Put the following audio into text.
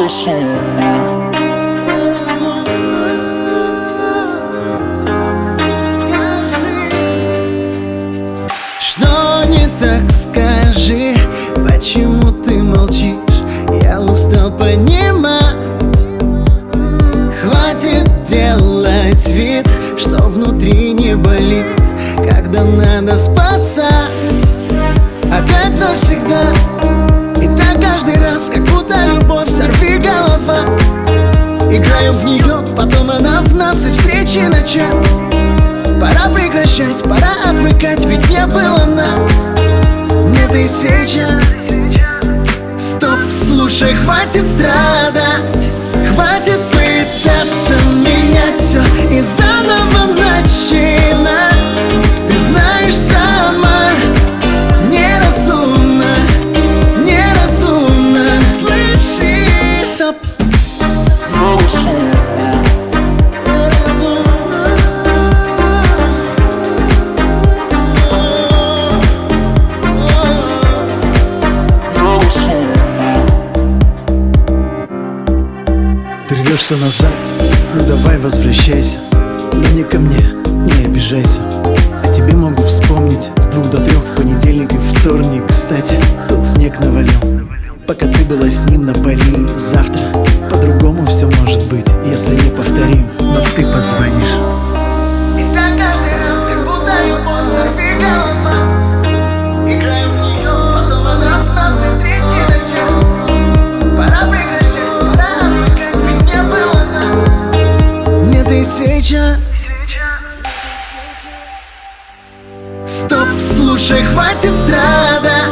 Что не так, скажи, почему ты молчишь? Я устал понимать. Хватит делать вид, что внутри не болит, когда надо спасать. Опять навсегда, и так каждый раз, как будто любовь сорви голова. Играем в нее, потом она в нас, и встречи на час. Пора прекращать, пора отвыкать, ведь не было нас. Нет и сейчас. Стоп, слушай, хватит страдать, хватит пытаться менять все и заново начинать. Ты знаешь сама, неразумно, неразумно. Слышишь? Стоп. Ты рвешься назад, ну давай возвращайся. Но не ко мне, не обижайся. А тебе могу вспомнить с 2 до 3 в понедельник и вторник. Кстати, тот снег навалил, пока ты была с ним на поли. Завтра по-другому все может быть, если не повторим. Но ты позвонишь. И так каждый раз, как будто любовь сорви голова. Играем в нее, потом она в нас, и встречи на час. Пора прекращать, пора отвыкать, ведь не было нас. Нет и сейчас. Стоп, слушай, хватит страдать.